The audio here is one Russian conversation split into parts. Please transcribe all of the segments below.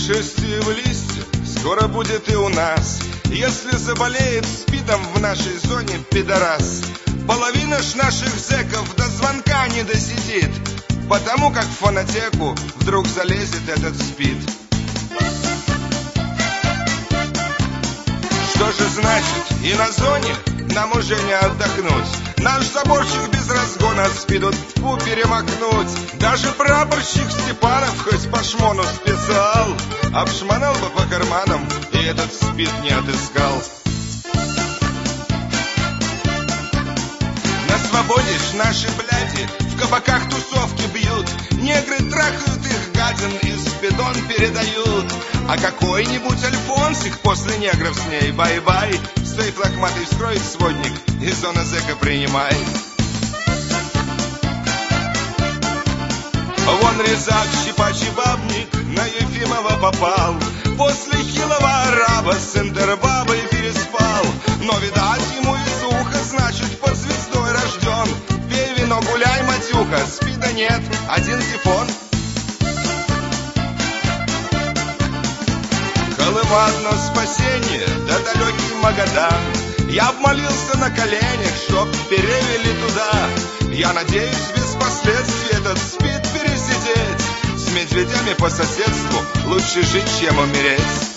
Путешествие в листья скоро будет и у нас. Если заболеет СПИДом в нашей зоне пидорас, половина ж наших зэков до звонка не досидит, потому как в фонотеку вдруг залезет этот СПИД. Что же значит и на зоне нам уже не отдохнуть? Наш заборчик без разгона СПИДу тьфу перемахнуть. Даже прапорщик Степанов хоть по шмону специал обшмонал бы по карманам и этот СПИД не отыскал. На свободе ж наши бляди в кабаках тусовки бьют, негры трахают их гадин и СПИДон передают. А какой-нибудь Альфонсик после негров с ней бай-бай, сейф лохматый вскроет сводник и зона зэка принимай. Вон резак, щипачий бабник на Ефимова попал, после хилого араба с интербабой переспал. Но, видать, ему из уха, значит, под звездой рожден. Пей вино, гуляй, матюха, СПИДа нет, один сифон. Колыма одно спасение, да далекий Магадан. Я обмолился на коленях, чтоб перевели туда. Я надеюсь без последствий этот СПИД пересидеть. С медведями по соседству лучше жить, чем умереть.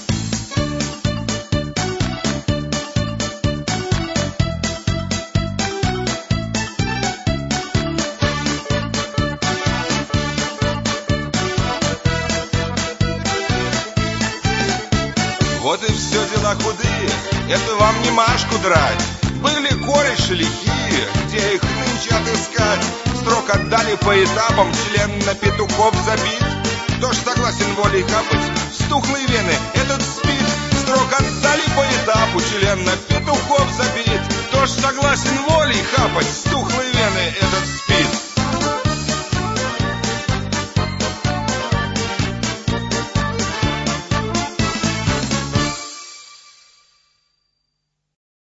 Вот и все дела худые, это вам не Машку драть. Были кореши лихие, где их нынче отыскать? Строк отдали по этапам, член на петухов забит. Кто ж согласен волей хапать в стухлые вены этот СПИД? Строк отдали по этапу, член на петухов забит. Кто ж согласен волей хапать в стухлые вены этот СПИД?